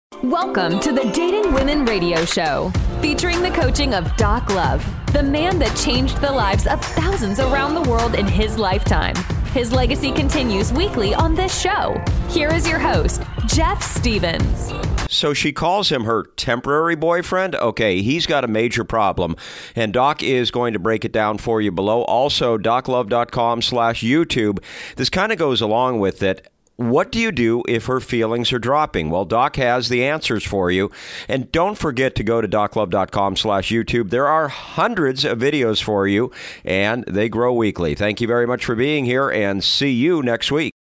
Welcome to the Dating Women Radio Show, featuring the coaching of Doc Love, the man that changed the lives of thousands around the world in his lifetime. His legacy continues weekly on this show. Here is your host, Jeff Stevens. So she calls him her temporary boyfriend. Okay, he's got a major problem. And Doc is going to break it down for you below. Also, doclove.com/YouTube. This kind of goes along with it. What do you do if her feelings are dropping? Well, Doc has the answers for you. And don't forget to go to doclove.com/YouTube. There are hundreds of videos for you, and they grow weekly. Thank you very much for being here, and see you next week.